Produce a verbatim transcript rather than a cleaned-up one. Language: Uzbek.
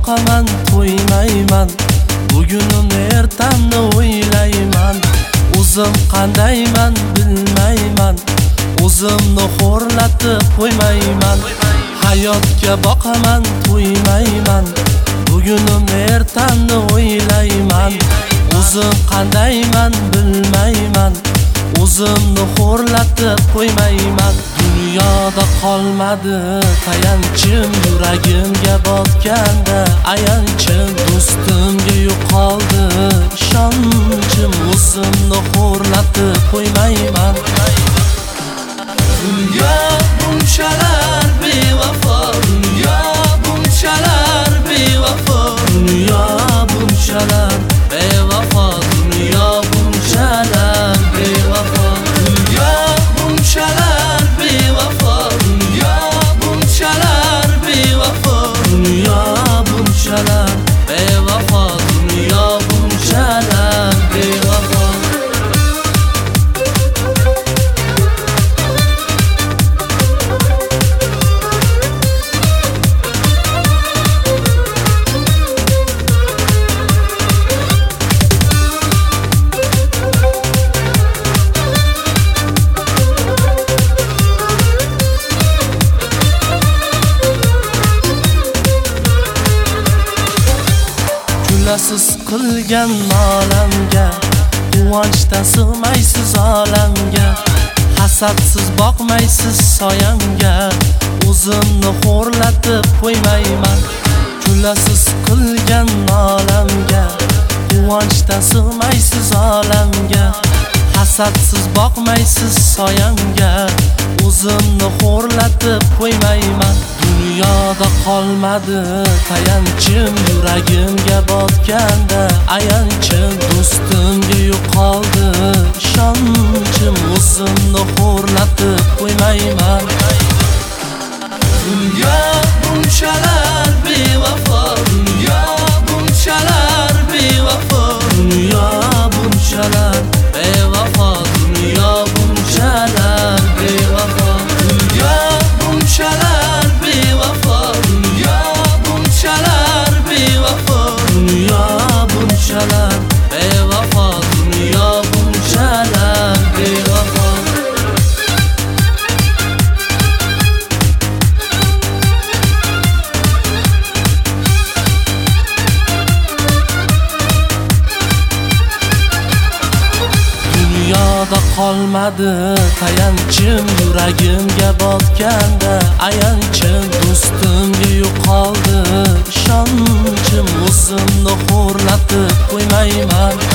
boqaman to'ymayman, bugunimni ertamni o'ylayman. O'zim qandayman bilmayman, o'zimni xo'rlatib qo'ymayman. Hayotga boqaman to'ymayman, bugunimni ertamni o'ylayman. O'zim qandayman bilmayman, o'zimni xo'rlatib qo'ymayman. Dunyoda qolmadi tayanchim, yuragimga botganda ayanchim. Do'stimga yo'qoldi ishonchim, o'zimni xo'rlatib qo'ymayman. Dunyo bunchalar bevafo, dunyo bunchalar bevafo, dunyo bunchalar bevafo, dunyo bunchalar bevafo, dunyo bunchalar bevafo, dunyo bunchalar bevafo, dunyo bunchalar bevafo, dunyo bunchalar bevafo. Siz qilgan olamga, quvonchdan sig'maysiz olamga. Hasadsiz boqmaysiz soyamga, o'zimni xo'rlatib qo'ymayman. Kulasiz qilgan olamga, quvonchdan sig'maysiz olamga. Hasadsiz boqmaysiz soyamga, o'zimni xo'rlatib qo'ymayman. Dunyoda qolmadi tayanchim, yuragimga botganda ayanchim. Do'stimga yo'qoldi ishonchim, o'zimni xo'rlatib qo'ymayman. Dunyo bunchalar bevafo, dunyo bunchalar bevafo, dunyo bunchalar bevafo, dunyo bunchalar bevafo, dunyo bunchalar bevafo, dunyo bunchalar bevafo, dunyo bunchalar bevafo, dunyo bunchalar bevafo. Dunyoda qolmadi tayanchim, yuragimga botganda ayanchim. Do'stimga yo'qoldi ishonchim, o'zimni xo'rlatib qo'ymayman.